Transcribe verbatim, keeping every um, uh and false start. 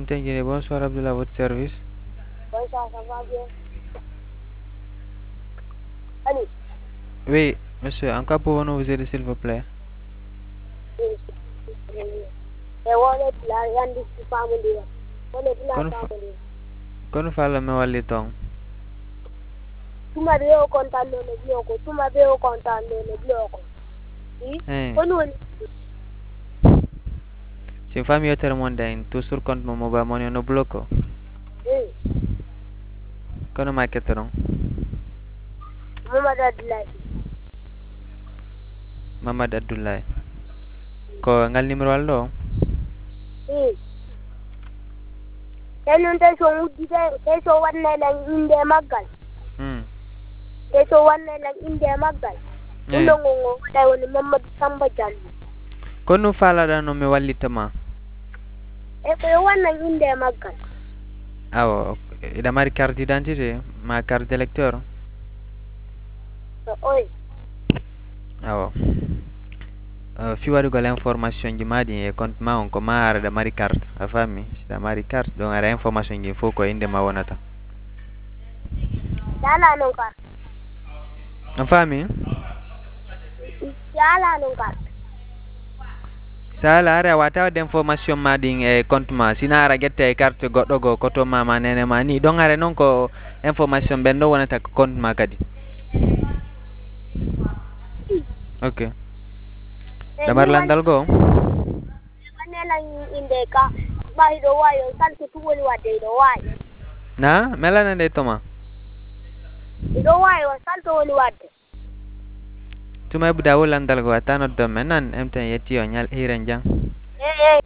M T N, bonsoir Abdullah, à votre service. Bonsoir, ça va bien? Allez. Oui, monsieur, en quoi pouvons-nous vous aider s'il vous plaît? Kono fala me walli ton. Tuma be o kontan no le bloko, tuma be o kontan no le bloko. Eh. Kono Si fammi io ter monda in tu sur compte mo mobile money no blocco. eh. Kono ma ketron. Mama dadlay. Mamad Abdullah. Ko ngal numero allo? Eh. Tenun te so wudi te so wanne lang inde magal. Hmm. Te so wanne lang inde magal. Uno ngongo dai woni Mamad Samba Jalli. Kono fala da no mi wallitama. E ko wanna inde magal. Awo, ida mari carte d'identité, ma carte d'électeur. Oi. Awo. Uh, fi waɗugo l'information ji maɗi e compte ma on ko ma ara da mari carte a fammi sida mari carte donc ara information ji fof ko inde ma wonata Yala non carte. a fammi Yala non carte. sala ara a wata wadde information maɗi e compte ma sina ara guette e carte goɗɗo go koto ma ma nene ma ni donc ara noon ko information ɓen ɗo wonata ko compte ma kadi ok damar landal go Manela inde ka bahi do wayo salto tuwoli wadde do wayo. na melana nde toma Do wayo salto woli wadde. tuma buda wo landal go atano do men nan M T N yetti o nyal hiren jang Eh eh